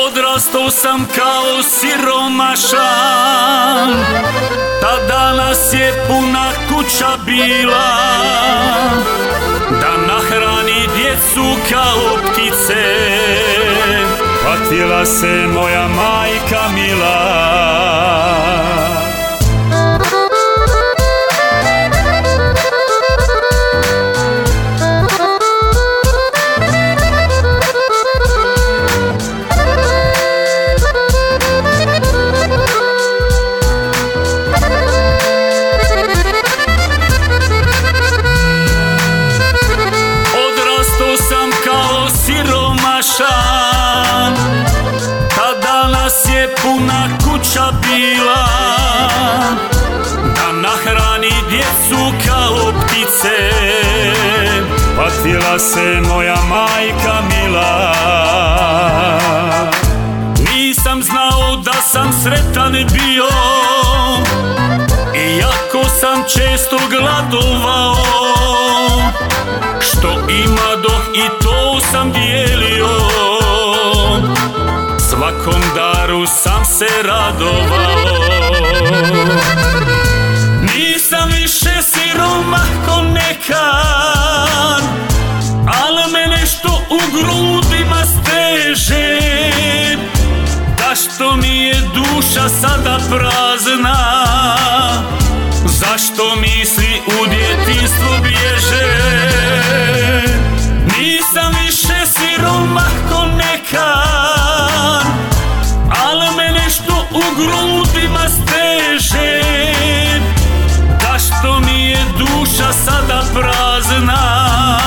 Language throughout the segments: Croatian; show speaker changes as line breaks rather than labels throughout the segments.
Odrastao sam kao siromašan, tada nas je puna kuća bila, da nahrani djecu kao ptice. Patila se moja majka mila. Tada nas je puna kuća bila, da nahrani djecu kao ptice. Patila se moja majka mila. Nisam znao da sam sretan bio, iako sam često gladovao. Što imadoh i to sam dijelio, svakom daru sam se radovao. Nisam više siromah ko nekad, al me nešto u grudima steže. Zašto mi je duša sada prazna, zašto misli u djetinjstvo bježe? Nisam više siromah ko nekad, al me nešto u grudima steže. Zašto mi je duša sada prazna,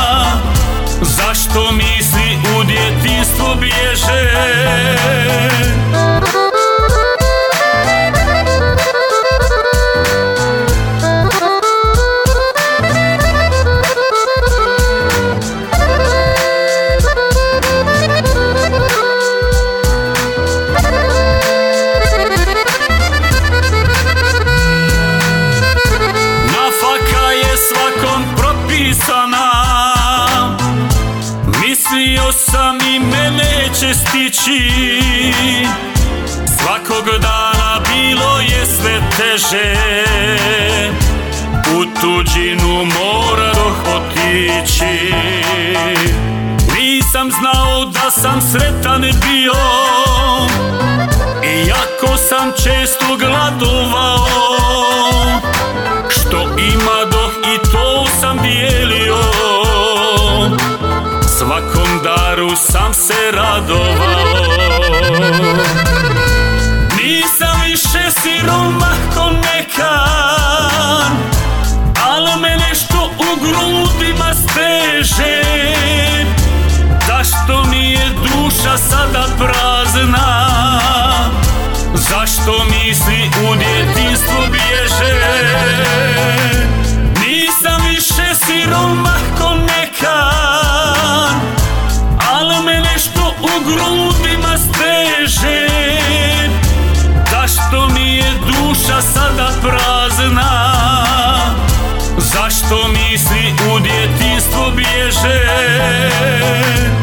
zašto misli u djetinjstvo bježe? Mislio sam i mene će stići, svakog dana bilo je sve teže. U tuđinu moradoh otići. Nisam znao da sam sretan bio, iako sam često gladovao. Što imadoh i to sam dijelio, svakom daru sam se radovao. Nisam više siromah ko nekad, al me nešto u grudima steže. Zašto mi je duša sada prazna, zašto misli u djetinjstvo bježe? Nisam više siromah ko nekad, al me nešto u grudima steže. Zašto mi je duša sada prazna, zašto misli u djetinjstvo bježe?